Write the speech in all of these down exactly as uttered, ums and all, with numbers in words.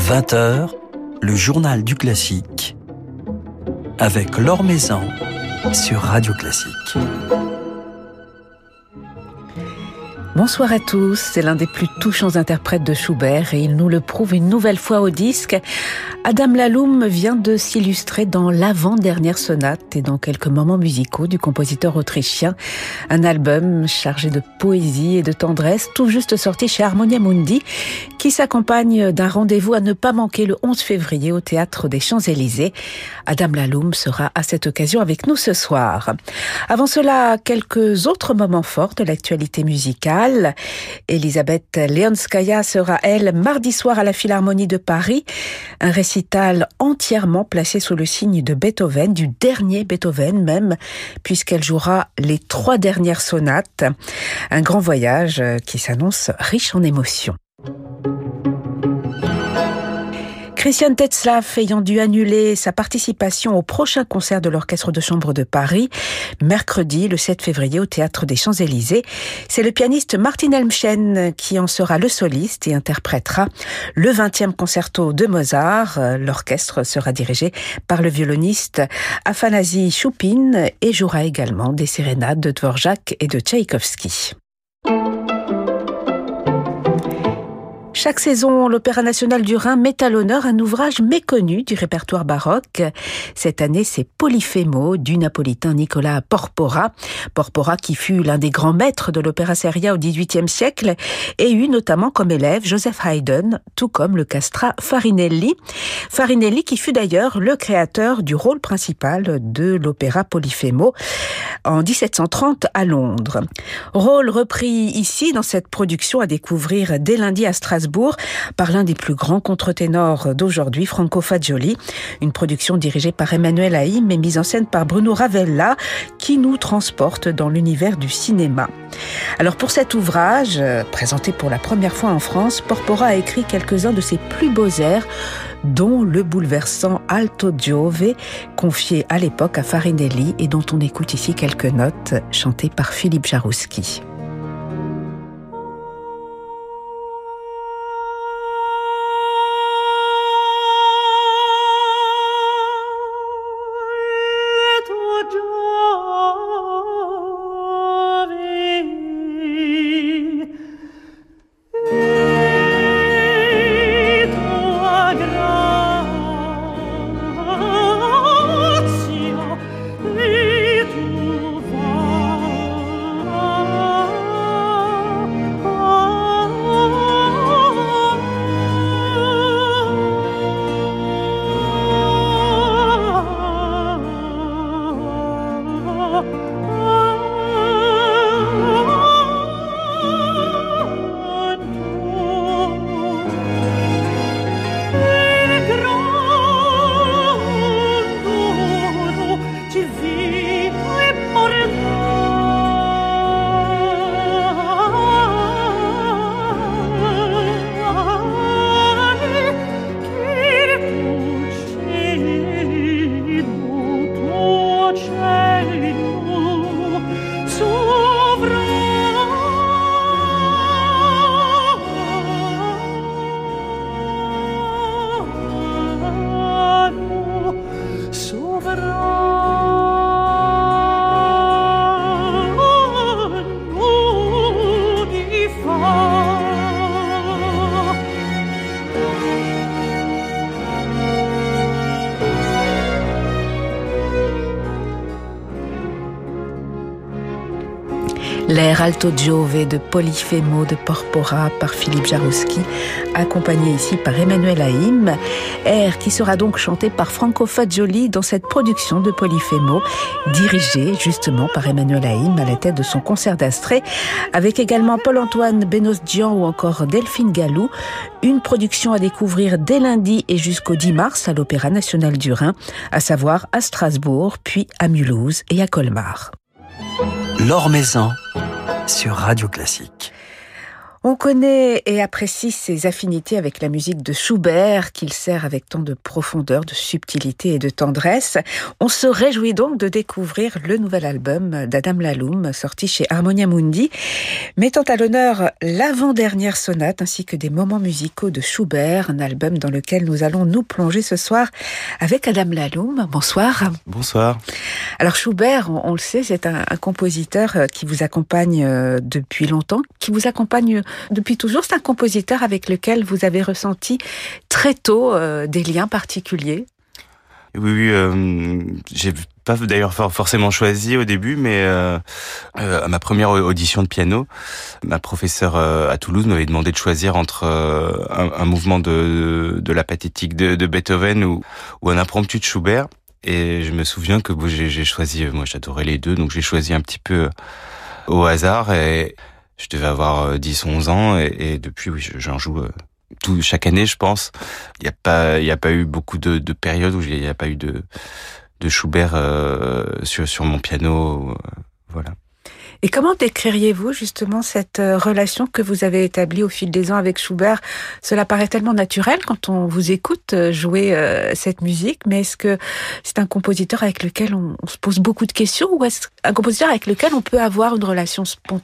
vingt heures, le journal du classique avec Laure Maison sur Radio Classique. Bonsoir à tous, c'est l'un des plus touchants interprètes de Schubert et il nous le prouve une nouvelle fois au disque. Adam Laloum vient de s'illustrer dans l'avant-dernière sonate et dans quelques moments musicaux du compositeur autrichien. Un album chargé de poésie et de tendresse, tout juste sorti chez Harmonia Mundi, qui s'accompagne d'un rendez-vous à ne pas manquer le onze février au Théâtre des Champs-Élysées. Adam Laloum sera à cette occasion avec nous ce soir. Avant cela, quelques autres moments forts de l'actualité musicale. Elisabeth Leonskaya sera, elle, mardi soir à la Philharmonie de Paris. Un récital entièrement placé sous le signe de Beethoven, du dernier Beethoven même, puisqu'elle jouera les trois dernières sonates. Un grand voyage qui s'annonce riche en émotions. Christian Tetzlaff ayant dû annuler sa participation au prochain concert de l'Orchestre de chambre de Paris, mercredi le sept février au Théâtre des Champs-Élysées. C'est le pianiste Martin Helmchen qui en sera le soliste et interprétera le vingtième concerto de Mozart. L'orchestre sera dirigé par le violoniste Afanasi Choupine et jouera également des sérénades de Dvorak et de Tchaïkovski. Chaque saison, l'Opéra national du Rhin met à l'honneur un ouvrage méconnu du répertoire baroque. Cette année, c'est Polifemo du napolitain Nicola Porpora. Porpora qui fut l'un des grands maîtres de l'opéra seria au dix-huitième siècle et eut notamment comme élève Joseph Haydn, tout comme le castrat Farinelli. Farinelli qui fut d'ailleurs le créateur du rôle principal de l'opéra Polifemo en dix-sept cent trente à Londres. Rôle repris ici dans cette production à découvrir dès lundi à Strasbourg par l'un des plus grands contre-ténors d'aujourd'hui, Franco Fagioli. Une production dirigée par Emmanuel Haïm et mise en scène par Bruno Ravella qui nous transporte dans l'univers du cinéma. Alors pour cet ouvrage, présenté pour la première fois en France, Porpora a écrit quelques-uns de ses plus beaux airs, dont le bouleversant Alto Giove, confié à l'époque à Farinelli et dont on écoute ici quelques notes chantées par Philippe Jarouski. L'air Alto Giove de Polifemo de Porpora par Philippe Jarouski, accompagné ici par Emmanuel Haïm. Air qui sera donc chanté par Franco Fagioli dans cette production de Polifemo, dirigée justement par Emmanuel Haïm à la tête de son concert d'Astrée, avec également Paul-Antoine Benosdian ou encore Delphine Gallou. Une production à découvrir dès lundi et jusqu'au dix mars à l'Opéra national du Rhin, à savoir à Strasbourg, puis à Mulhouse et à Colmar. Laure Maison sur Radio Classique. On connaît et apprécie ses affinités avec la musique de Schubert, qu'il sert avec tant de profondeur, de subtilité et de tendresse. On se réjouit donc de découvrir le nouvel album d'Adam Laloum, sorti chez Harmonia Mundi, mettant à l'honneur l'avant-dernière sonate ainsi que des moments musicaux de Schubert, un album dans lequel nous allons nous plonger ce soir avec Adam Laloum. Bonsoir. Bonsoir. Alors Schubert, on, on le sait, c'est un, un compositeur qui vous accompagne depuis longtemps, qui vous accompagne depuis toujours. C'est un compositeur avec lequel vous avez ressenti très tôt euh, des liens particuliers. Oui, oui, euh, j'ai pas d'ailleurs forcément choisi au début, mais euh, euh, à ma première audition de piano, ma professeure euh, à Toulouse m'avait demandé de choisir entre euh, un, un mouvement de, de la pathétique de, de Beethoven ou, ou un impromptu de Schubert. Et je me souviens que bon, j'ai, j'ai choisi, moi j'adorais les deux, donc j'ai choisi un petit peu au hasard et je devais avoir dix, onze ans et, et depuis, oui, j'en joue euh, tout, chaque année, je pense. Il n'y a pas, il y a pas eu beaucoup de, de périodes où il n'y a pas eu de, de Schubert euh, sur, sur mon piano, euh, voilà. Et comment décririez-vous justement cette relation que vous avez établie au fil des ans avec Schubert ? Cela paraît tellement naturel quand on vous écoute jouer euh, cette musique, mais est-ce que c'est un compositeur avec lequel on, on se pose beaucoup de questions ou est-ce un compositeur avec lequel on peut avoir une relation spontanée ?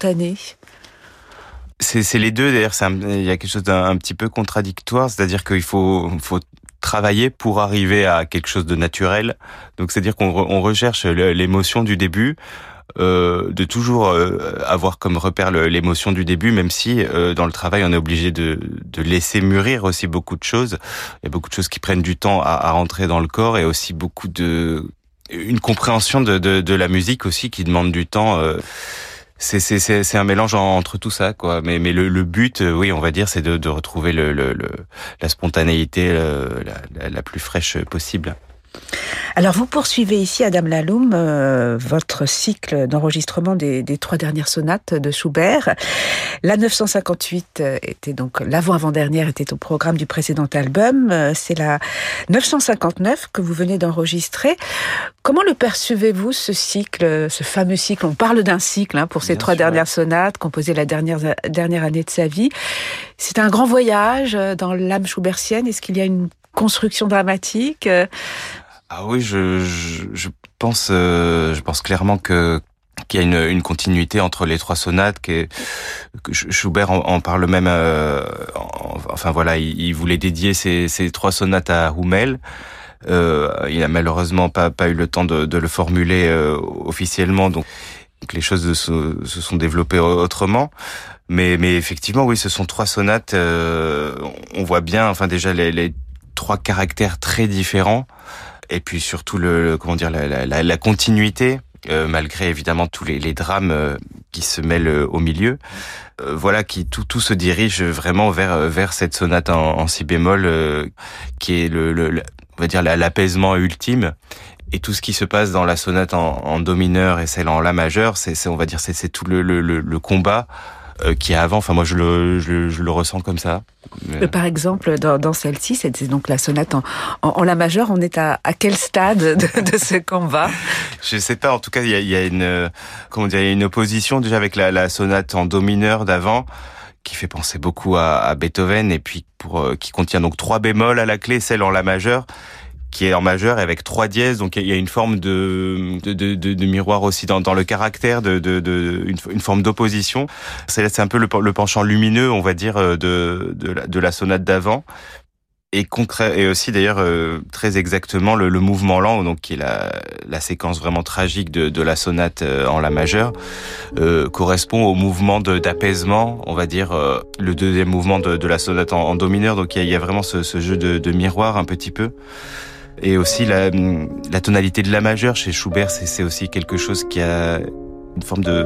C'est, c'est les deux, d'ailleurs, c'est un, il y a quelque chose d'un un petit peu contradictoire, c'est-à-dire qu'il faut, faut travailler pour arriver à quelque chose de naturel. Donc, c'est-à-dire qu'on re, on recherche l'émotion du début, euh, de toujours euh, avoir comme repère le, l'émotion du début, même si euh, dans le travail, on est obligé de, de laisser mûrir aussi beaucoup de choses. Il y a beaucoup de choses qui prennent du temps à, à rentrer dans le corps et aussi beaucoup de... une compréhension de, de, de la musique aussi qui demande du temps. Euh, C'est, c'est, c'est, c'est un mélange entre tout ça, quoi. Mais, mais le, le but, oui, on va dire, c'est de, de retrouver le, le, le, la spontanéité le, la, la plus fraîche possible. Alors, vous poursuivez ici, Adam Laloum, euh, votre cycle d'enregistrement des, des trois dernières sonates de Schubert. La neuf cent cinquante-huit était donc, l'avant-avant-dernière était au programme du précédent album. C'est la neuf cent cinquante-neuf que vous venez d'enregistrer. Comment le percevez-vous, ce cycle, ce fameux cycle ? On parle d'un cycle hein, pour ces Bien trois sûr. dernières sonates, composées la dernière, dernière année de sa vie. C'est un grand voyage dans l'âme schubertienne. Est-ce qu'il y a une construction dramatique ? Ah oui, je, je, je pense, euh, je pense clairement que qu'il y a une, une continuité entre les trois sonates. Que, que Schubert en, en parle même. Euh, en, enfin voilà, il, il voulait dédier ces, ces trois sonates à Hummel. Euh, il a malheureusement pas pas eu le temps de, de le formuler euh, officiellement, donc, donc les choses se, se sont développées autrement. Mais mais effectivement, oui, ce sont trois sonates. Euh, on voit bien, enfin déjà les, les trois caractères très différents. Et puis surtout le, le comment dire la, la, la continuité euh, malgré évidemment tous les, les drames euh, qui se mêlent euh, au milieu. Euh, voilà qui tout tout se dirige vraiment vers vers cette sonate en, en si bémol euh, qui est le, le, le on va dire l'apaisement ultime. Et tout ce qui se passe dans la sonate en, en do mineur et celle en la majeur, c'est, c'est on va dire c'est, c'est tout le, le, le combat euh, qui est avant. Enfin moi je le je, je le ressens comme ça. Mais par exemple, dans, dans celle-ci, c'est donc la sonate en, en, en la majeure. On est à, à quel stade de, de ce combat ? Je sais pas. En tout cas, il y a, il y a une comment dire, il y a une opposition déjà avec la, la sonate en do mineur d'avant, qui fait penser beaucoup à, à Beethoven, et puis pour euh, qui contient donc trois bémols à la clé, celle en la majeure, qui est en majeur avec trois dièses, donc il y a une forme de de, de, de, de miroir aussi dans, dans le caractère, de, de, de une, une forme d'opposition. C'est, c'est un peu le, le penchant lumineux, on va dire, de de la, de la sonate d'avant. Et concret, et aussi d'ailleurs euh, très exactement le, le mouvement lent, donc qui est la, la séquence vraiment tragique de, de la sonate euh, en la majeure, euh, correspond au mouvement de, d'apaisement, on va dire euh, le deuxième mouvement de, de la sonate en, en do mineur. Donc il y a, il y a vraiment ce, ce jeu de, de miroir un petit peu. Et aussi la, la tonalité de la majeure chez Schubert, c'est, c'est aussi quelque chose qui a une forme de,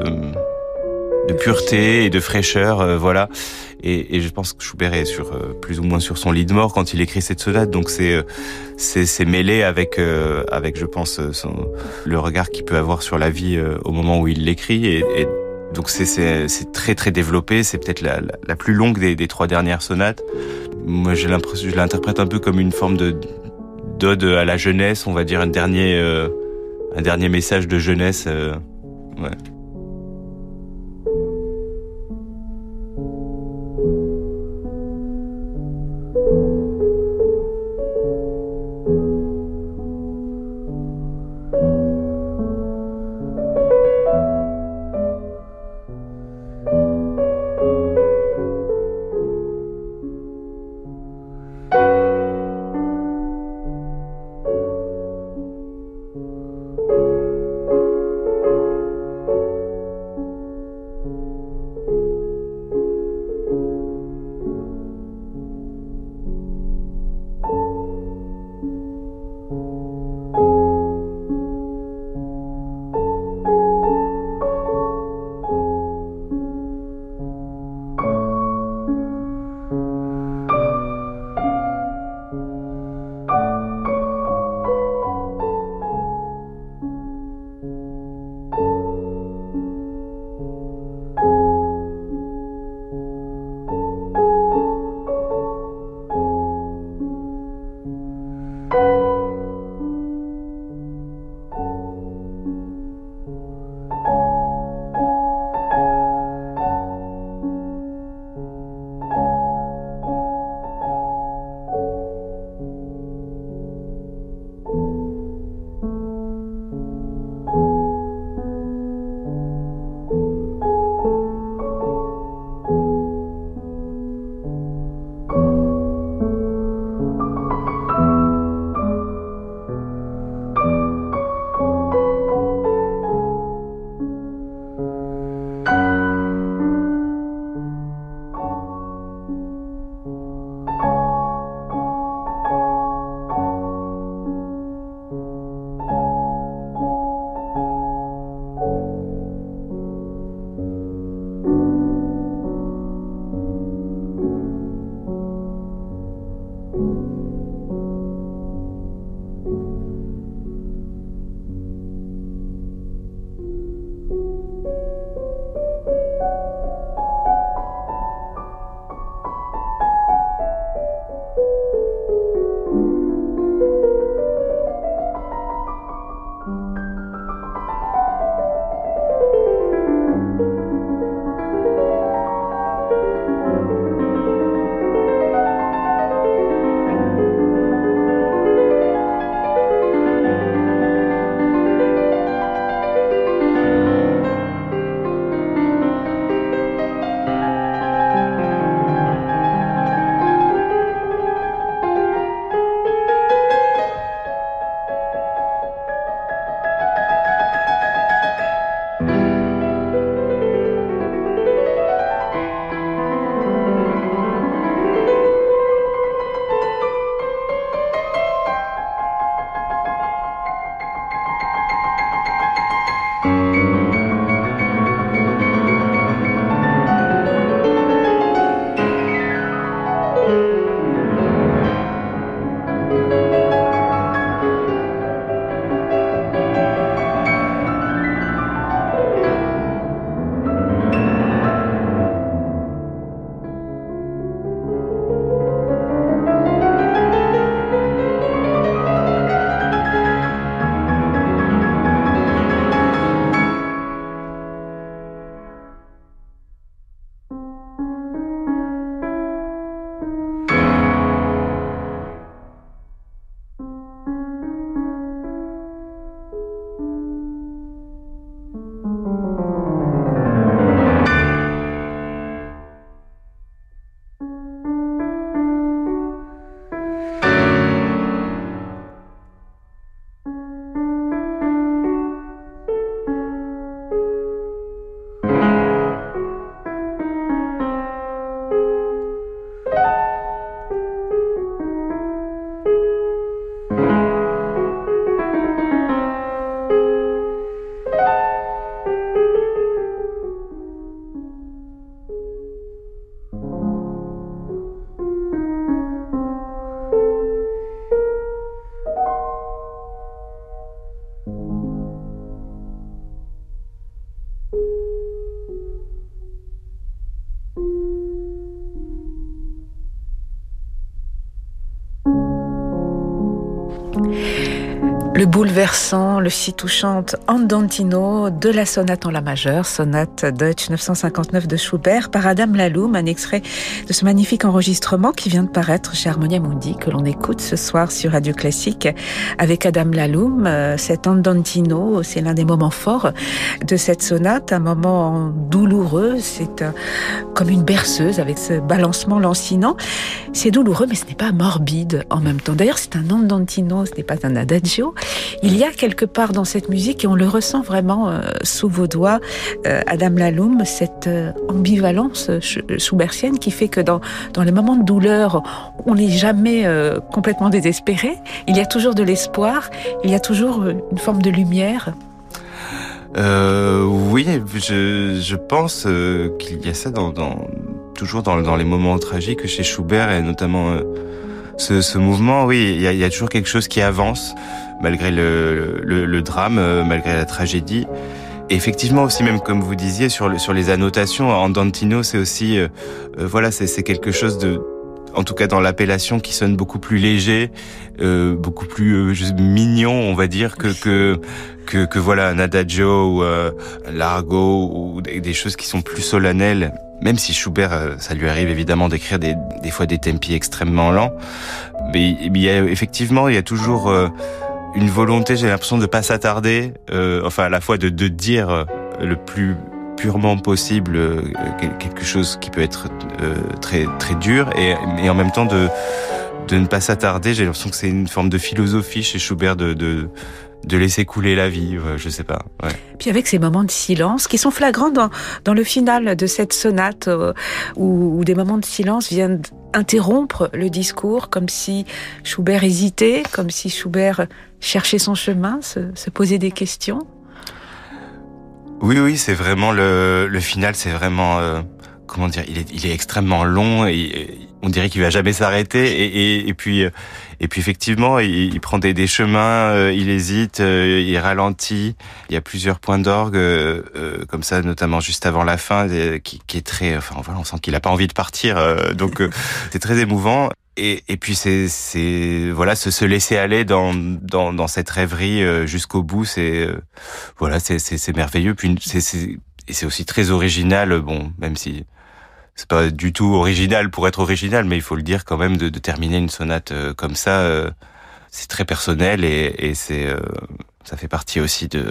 de pureté et de fraîcheur, euh, voilà. Et, et je pense que Schubert est sur euh, plus ou moins sur son lit de mort quand il écrit cette sonate, donc c'est euh, c'est, c'est mêlé avec euh, avec je pense son, le regard qu'il peut avoir sur la vie euh, au moment où il l'écrit. Et, et donc c'est c'est c'est très très développé. C'est peut-être la la, la plus longue des, des trois dernières sonates. Moi j'ai l'impression, je l'interprète un peu comme une forme de d'ode à la jeunesse, on va dire un dernier euh, un dernier message de jeunesse. Euh, ouais. Le bouleversant, le si touchante Andantino de la sonate en la majeure, sonate Deutsch neuf cent cinquante-neuf de Schubert par Adam Laloum, un extrait de ce magnifique enregistrement qui vient de paraître chez Harmonia Mundi, que l'on écoute ce soir sur Radio Classique avec Adam Laloum. Cet Andantino, c'est l'un des moments forts de cette sonate, un moment douloureux, c'est un, comme une berceuse avec ce balancement lancinant. C'est douloureux, mais ce n'est pas morbide en même temps. D'ailleurs, c'est un Andantino, ce n'est pas un adagio. Il y a quelque part dans cette musique, et on le ressent vraiment euh, sous vos doigts, euh, Adam Laloum, cette euh, ambivalence schubertienne qui fait que dans, dans les moments de douleur, on n'est jamais euh, complètement désespéré. Il y a toujours de l'espoir, il y a toujours une forme de lumière. Euh, oui, je, je pense euh, qu'il y a ça dans, dans, toujours dans, dans les moments tragiques chez Schubert, et notamment euh, ce, ce mouvement, oui, il y a, il y a toujours quelque chose qui avance, malgré le, le, le drame, euh, malgré la tragédie. Et effectivement aussi, même comme vous disiez, sur, le, sur les annotations, Andantino, c'est aussi, euh, euh, voilà, c'est, c'est quelque chose de, en tout cas dans l'appellation, qui sonne beaucoup plus léger, euh, beaucoup plus euh, juste mignon, on va dire, que que que, que voilà un adagio ou euh, un largo ou des, des choses qui sont plus solennelles. Même si Schubert, euh, ça lui arrive évidemment d'écrire des des fois des tempi extrêmement lents, mais il y a effectivement il y a toujours euh, une volonté, j'ai l'impression, de pas s'attarder, euh, enfin à la fois de de dire le plus purement possible euh, quelque chose qui peut être euh, très très dur, et, et en même temps de de ne pas s'attarder. J'ai l'impression que c'est une forme de philosophie chez Schubert de de de laisser couler la vie, ouais, je sais pas. Ouais. Puis avec ces moments de silence qui sont flagrants dans dans le final de cette sonate, euh, où, où des moments de silence viennent interrompre le discours, comme si Schubert hésitait, comme si Schubert cherchait son chemin, se, se posait des questions. Oui, oui, c'est vraiment le, le final, c'est vraiment, euh, comment dire, il est, il est extrêmement long, et, et on dirait qu'il va jamais s'arrêter, et, et, et puis, et puis effectivement, il, il prend des, des chemins, euh, il hésite, euh, il ralentit. Il y a plusieurs points d'orgue, euh, euh, comme ça, notamment juste avant la fin, euh, qui, qui est très, enfin voilà, on sent qu'il a pas envie de partir, euh, donc euh, c'est très émouvant. Et, et puis c'est, c'est voilà, se, se laisser aller dans dans, dans cette rêverie euh, jusqu'au bout, c'est euh, voilà, c'est, c'est c'est merveilleux. Puis c'est c'est et c'est aussi très original. Bon, même si c'est pas du tout original pour être original, mais il faut le dire quand même, de, de terminer une sonate euh, comme ça, euh, c'est très personnel, et, et c'est euh, ça fait partie aussi de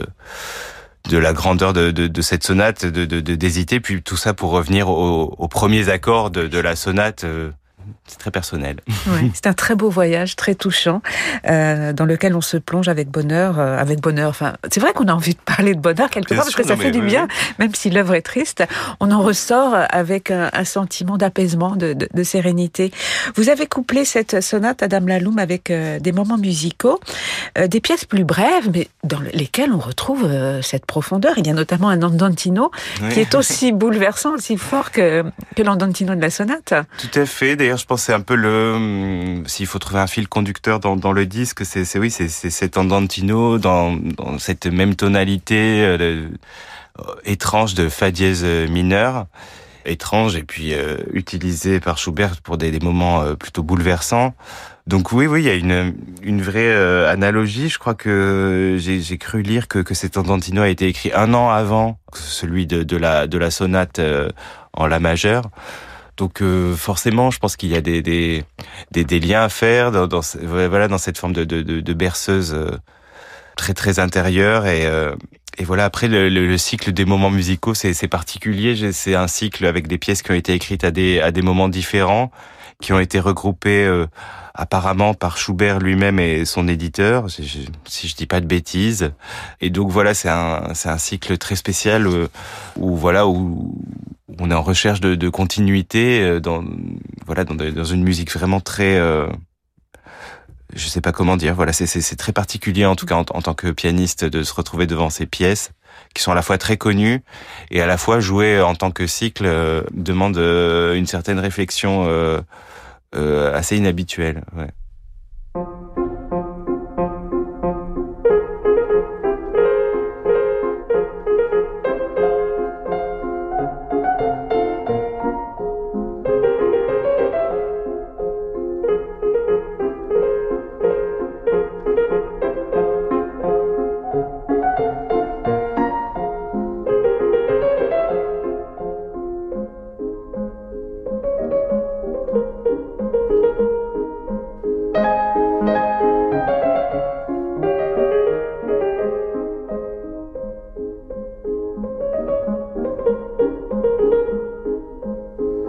de la grandeur de, de, de cette sonate, de, de, de d'hésiter. Puis tout ça pour revenir aux, aux premiers accords de, de la sonate. Euh, C'est très personnel. Ouais, c'est un très beau voyage, très touchant, euh, dans lequel on se plonge avec bonheur, euh, avec bonheur. Enfin, c'est vrai qu'on a envie de parler de bonheur quelque Bien part, sûr, parce que ça non, fait mais, du oui, bien, oui. même si l'œuvre est triste. On en ressort avec un, un sentiment d'apaisement, de, de, de sérénité. Vous avez couplé cette sonate, Adam Laloum, avec euh, des moments musicaux, euh, des pièces plus brèves, mais dans lesquelles on retrouve euh, cette profondeur. Il y a notamment un Andantino Oui. qui est aussi bouleversant, aussi fort que, que l'Andantino de la sonate. Tout à fait. D'ailleurs, je pense que c'est un peu le, s'il faut trouver un fil conducteur dans, dans le disque, c'est, c'est oui, c'est, c'est cet Andantino dans, dans cette même tonalité euh, étrange de fa dièse mineur, étrange, et puis euh, utilisé par Schubert pour des, des moments euh, plutôt bouleversants. Donc oui, oui, il y a une, une vraie euh, analogie. Je crois que j'ai, j'ai cru lire que, que cet Andantino a été écrit un an avant celui de, de la, de la sonate euh, en la majeure. Donc euh, forcément, je pense qu'il y a des des des, des liens à faire dans, dans voilà dans cette forme de de, de berceuse euh, très très intérieure, et euh, et voilà, après le, le, le cycle des moments musicaux, c'est c'est particulier. C'est un cycle avec des pièces qui ont été écrites à des à des moments différents, qui ont été regroupées euh, apparemment par Schubert lui-même et son éditeur, si je, si je dis pas de bêtises. Et donc voilà, c'est un c'est un cycle très spécial euh, où voilà où on est en recherche de, de continuité dans voilà dans, dans une musique vraiment très euh, je sais pas comment dire, voilà, c'est c'est c'est très particulier en tout cas en, en tant que pianiste de se retrouver devant ces pièces qui sont à la fois très connues et à la fois jouer en tant que cycle euh, demande euh, une certaine réflexion euh, euh, assez inhabituelle, ouais.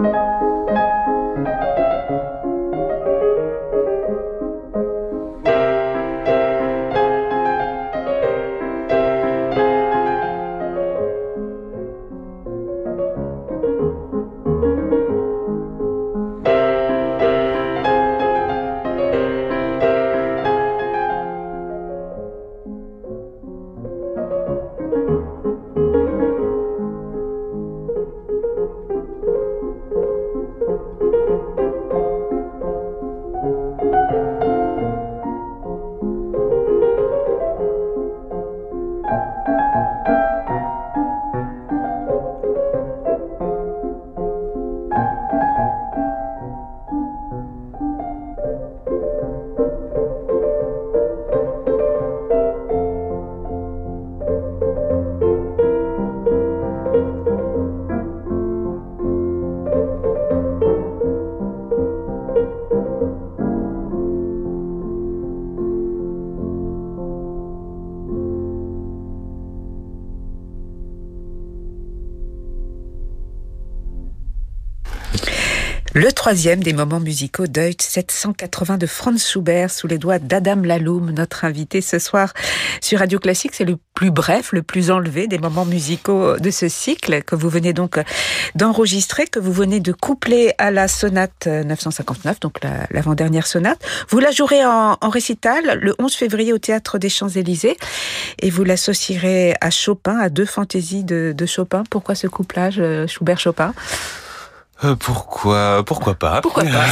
Le troisième des moments musicaux Deutsch sept cent quatre-vingts de Franz Schubert sous les doigts d'Adam Laloum, notre invité ce soir sur Radio Classique. C'est le plus bref, le plus enlevé des moments musicaux de ce cycle que vous venez donc d'enregistrer, que vous venez de coupler à la sonate neuf cent cinquante-neuf, donc la, l'avant-dernière sonate. Vous la jouerez en, en récital le onze février au Théâtre des Champs-Élysées et vous l'associerez à Chopin, à deux fantaisies de, de Chopin. Pourquoi ce couplage Schubert-Chopin ? Euh, pourquoi pourquoi pas Pourquoi pas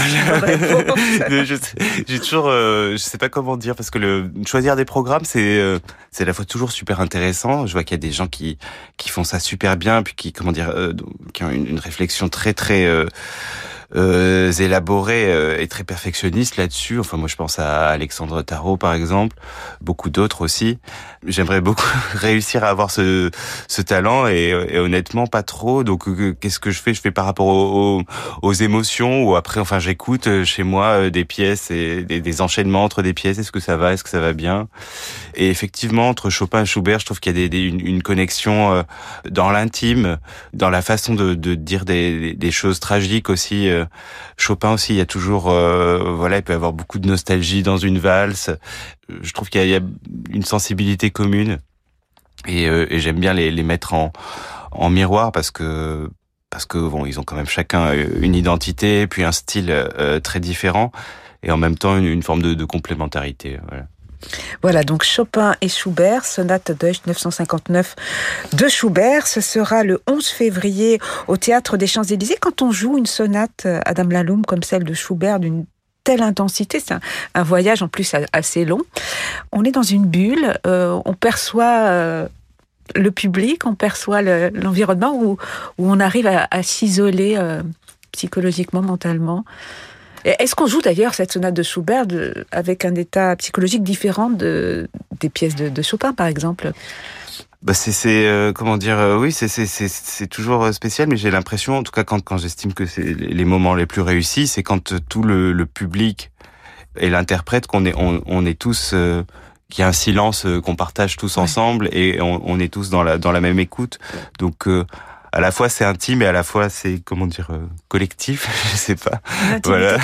je sais, j'ai toujours euh, je sais pas comment dire, parce que le choisir des programmes c'est euh, c'est à la fois toujours super intéressant. Je vois qu'il y a des gens qui qui font ça super bien, puis qui comment dire euh, qui ont une, une réflexion très très euh, euh, élaborée euh, et très perfectionniste là-dessus. Enfin, moi je pense à Alexandre Tarot par exemple, beaucoup d'autres aussi. J'aimerais beaucoup réussir à avoir ce ce talent et, et honnêtement pas trop. Donc euh, qu'est-ce que je fais ? Je fais par rapport aux, aux, aux émotions, ou après enfin j'écoute chez moi des pièces et des, des enchaînements entre des pièces. Est-ce que ça va ? Est-ce que ça va bien ? Et effectivement, entre Chopin et Schubert, je trouve qu'il y a des, des, une, une connexion euh, dans l'intime, dans la façon de, de dire des, des choses tragiques aussi. Euh, Chopin aussi, il y a toujours, euh, voilà, il peut y avoir beaucoup de nostalgie dans une valse. Je trouve qu'il y a, il y a une sensibilité commune, et, euh, et j'aime bien les, les mettre en, en miroir parce que parce que bon, ils ont quand même chacun une identité, puis un style euh, très différent, et en même temps une, une forme de, de complémentarité. Voilà. Voilà, donc Chopin et Schubert, sonate Deutsch neuf cent cinquante-neuf de Schubert. Ce sera le onze février au Théâtre des Champs-Élysées. Quand on joue une sonate Adam Laloum comme celle de Schubert d'une telle intensité, c'est un, un voyage en plus assez long. On est dans une bulle, euh, on perçoit euh, le public, on perçoit le, l'environnement où, où on arrive à, à s'isoler euh, psychologiquement, mentalement. Est-ce qu'on joue d'ailleurs cette sonate de Schubert de, avec un état psychologique différent de, des pièces de, de Chopin, par exemple ? Bah c'est c'est euh, comment dire euh, oui c'est c'est c'est c'est toujours spécial, mais j'ai l'impression, en tout cas quand quand j'estime que c'est les moments les plus réussis, c'est quand tout le le public et l'interprète, qu'on est on on est tous euh, qu'il y a un silence euh, qu'on partage tous ensemble, ouais. Et on on est tous dans la dans la même écoute. Donc euh, à la fois c'est intime et à la fois c'est comment dire euh, collectif, je sais pas. Voilà.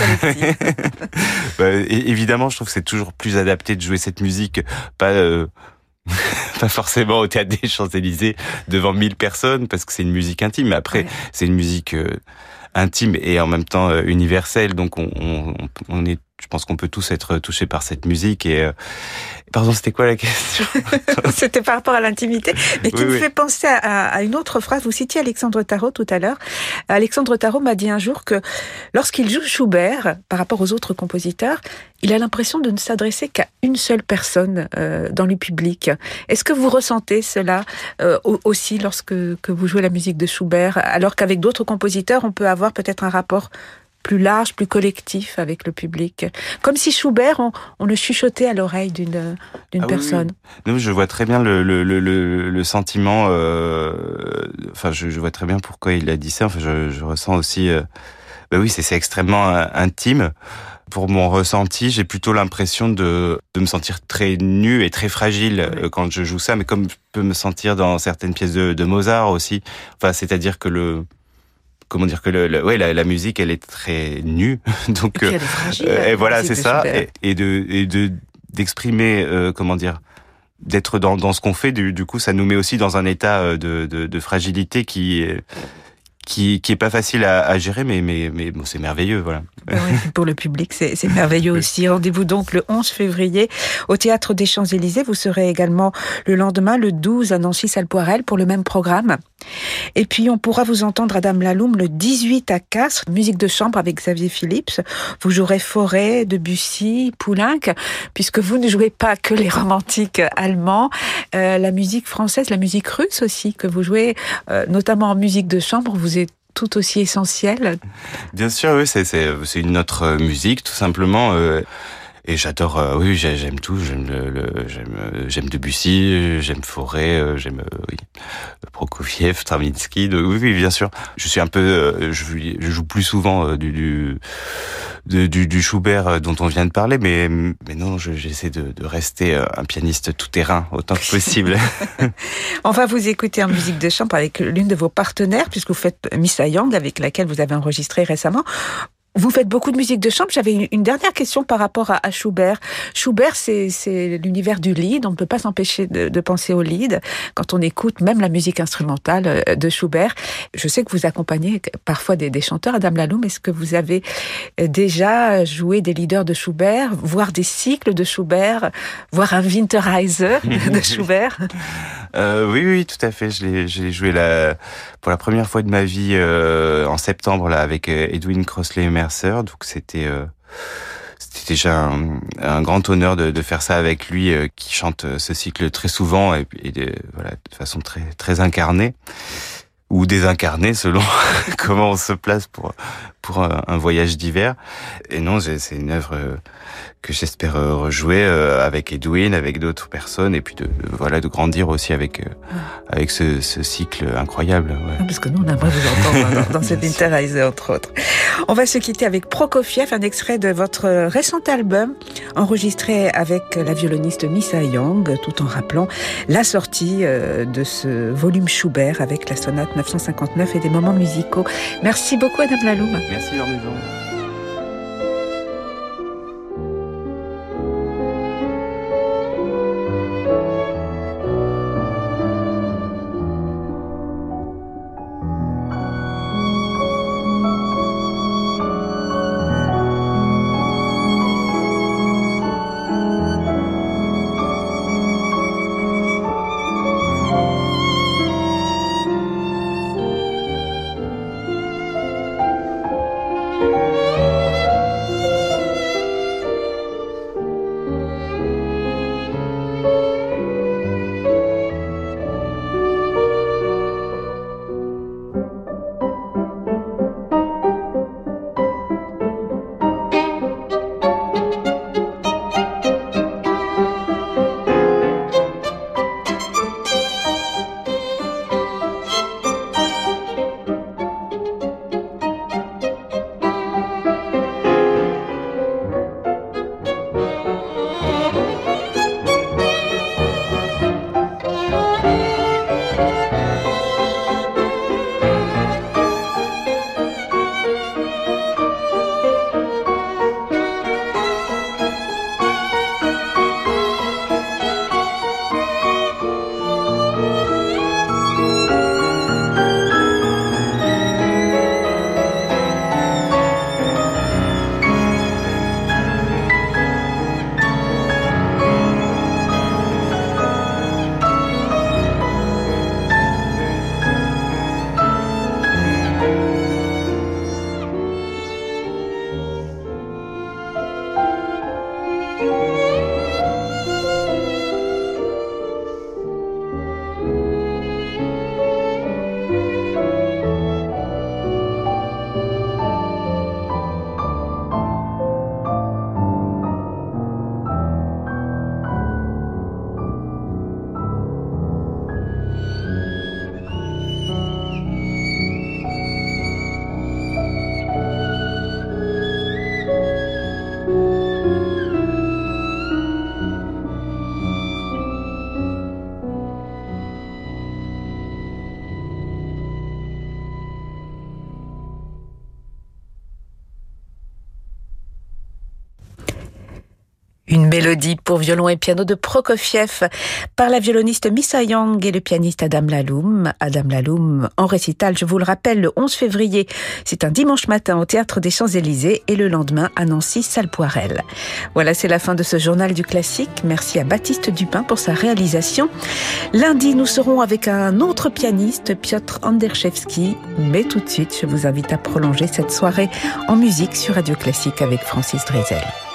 Bah, évidemment, je trouve que c'est toujours plus adapté de jouer cette musique pas euh, pas forcément au Théâtre des Champs-Élysées devant mille personnes, parce que c'est une musique intime. Mais après, ouais. C'est une musique euh, intime et en même temps euh, universelle. Donc on, on on est, je pense qu'on peut tous être touchés par cette musique. Et euh, pardon, c'était quoi la question ? C'était par rapport à l'intimité, mais qui oui, me oui. fait penser à, à une autre phrase. Vous citiez Alexandre Tarot tout à l'heure. Alexandre Tarot m'a dit un jour que lorsqu'il joue Schubert, par rapport aux autres compositeurs, il a l'impression de ne s'adresser qu'à une seule personne euh, dans le public. Est-ce que vous ressentez cela euh, aussi lorsque que vous jouez la musique de Schubert, alors qu'avec d'autres compositeurs, on peut avoir peut-être un rapport plus large, plus collectif avec le public. Comme si Schubert, on, on le chuchotait à l'oreille d'une, d'une ah personne. Oui. Non, je vois très bien le, le, le, le sentiment, euh, enfin, je, je vois très bien pourquoi il a dit ça. Enfin, je, je ressens aussi, euh, bah oui, c'est, c'est extrêmement euh, intime. Pour mon ressenti, j'ai plutôt l'impression de, de me sentir très nu et très fragile oui. quand je joue ça, mais comme je peux me sentir dans certaines pièces de, de Mozart aussi. Enfin, c'est-à-dire que le, comment dire que le, le ouais la, la musique elle est très nue donc et, puis elle est fragile, euh, et voilà c'est de ça Schubert. et, et de et de d'exprimer euh, comment dire d'être dans dans ce qu'on fait du, du coup ça nous met aussi dans un état de de, de fragilité qui qui qui est pas facile à, à gérer mais mais mais bon c'est merveilleux voilà. Oui, pour le public, c'est, c'est merveilleux aussi. Rendez-vous donc le onze février au Théâtre des Champs-Élysées. Vous serez également le lendemain, le douze, à Nancy-Salpoirel pour le même programme. Et puis, on pourra vous entendre à Dame Laloum le dix-huit à Castres, musique de chambre avec Xavier Phillips. Vous jouerez Fauré, Debussy, Poulenc, puisque vous ne jouez pas que les romantiques allemands. Euh, la musique française, la musique russe aussi, que vous jouez, euh, notamment en musique de chambre, vous êtes tout aussi essentiel. Bien sûr, oui, c'est c'est c'est une autre musique tout simplement. Euh, et j'adore, euh, oui, j'aime tout. J'aime le, le j'aime j'aime Debussy, j'aime Fauré, j'aime euh, oui, Prokofiev, Stravinsky. De, oui, oui, bien sûr. Je suis un peu, euh, je, je joue plus souvent euh, du du, de, du du Schubert dont on vient de parler, mais mais non, je, j'essaie de, de rester un pianiste tout terrain autant que possible. On va vous écouter en musique de chambre avec l'une de vos partenaires, puisque vous faites Missa Young, avec laquelle vous avez enregistré récemment. Vous faites beaucoup de musique de chambre. J'avais une dernière question par rapport à, à Schubert. Schubert, c'est, c'est l'univers du lead. On ne peut pas s'empêcher de, de penser au lead quand on écoute même la musique instrumentale de Schubert. Je sais que vous accompagnez parfois des, des chanteurs. Adam Laloum, est-ce que vous avez déjà joué des leaders de Schubert, voire des cycles de Schubert, voire un Winterreise de Schubert? Euh, oui, oui, tout à fait. Je l'ai, je l'ai joué la, pour la première fois de ma vie euh, en septembre là avec Edwin Crossley-Mercer. Donc c'était, euh, c'était déjà un, un grand honneur de, de faire ça avec lui, euh, qui chante ce cycle très souvent et, et de, voilà, de façon très, très incarnée ou désincarnée selon comment on se place pour pour un, un voyage d'hiver. Et non, c'est une œuvre euh, que j'espère rejouer euh, avec Edwin, avec d'autres personnes, et puis de, de voilà de grandir aussi avec euh, avec ce, ce cycle incroyable. Ouais. Parce que nous, on aimerait vous entendre dans, dans cette Winterreise, entre autres. On va se quitter avec Prokofiev, un extrait de votre récent album, enregistré avec la violoniste Missa Young, tout en rappelant la sortie euh, de ce volume Schubert avec la sonate neuf cent cinquante-neuf et des moments musicaux. Merci beaucoup, Adam Laloum. Merci, leur maison. Une mélodie pour violon et piano de Prokofiev par la violoniste Missa Yang et le pianiste Adam Laloum. Adam Laloum en récital, je vous le rappelle, le onze février. C'est un dimanche matin au Théâtre des Champs-Élysées et le lendemain à Nancy, salle Poirel. Voilà, c'est la fin de ce journal du classique. Merci à Baptiste Dupin pour sa réalisation. Lundi, nous serons avec un autre pianiste, Piotr Anderszewski. Mais tout de suite, je vous invite à prolonger cette soirée en musique sur Radio Classique avec Francis Drezel.